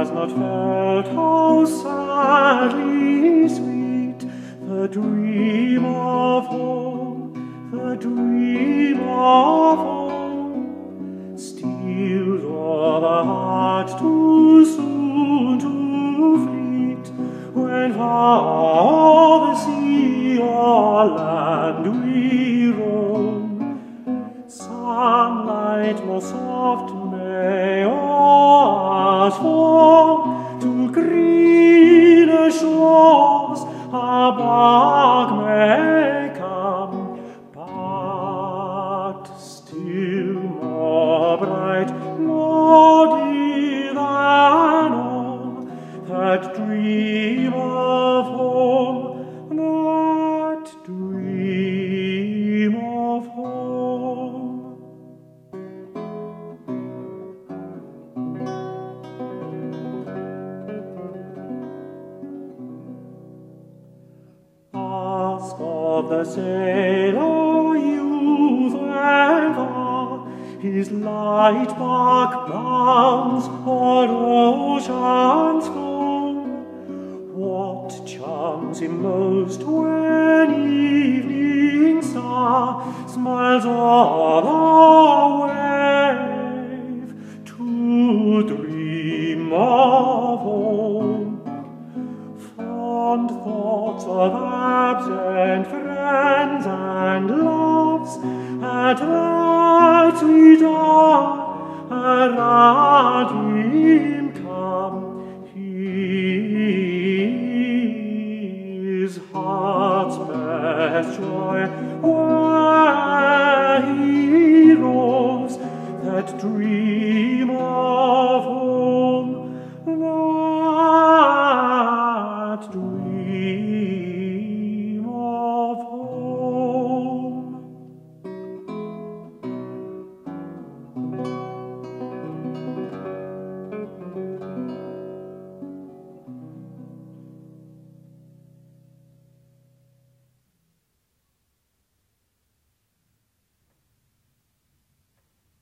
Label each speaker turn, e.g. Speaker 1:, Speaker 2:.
Speaker 1: has not felt how sadly sweet the dream of home, the dream of home, steals o'er the heart too soon to fleet, when far the sea or land we roam. Sunlight more soft may o'er us fall, to greener shores a bark may come, but still more bright, more dear than all, that dream of home, that dream of home. Ask of the sailor youth when far his light bark bounds o'er ocean's foam. What charms him most when evening star smiles o'er the wave, to dream of home. Fond thoughts of absent friends and loves, at that sweet hour around him come. His heart's best joy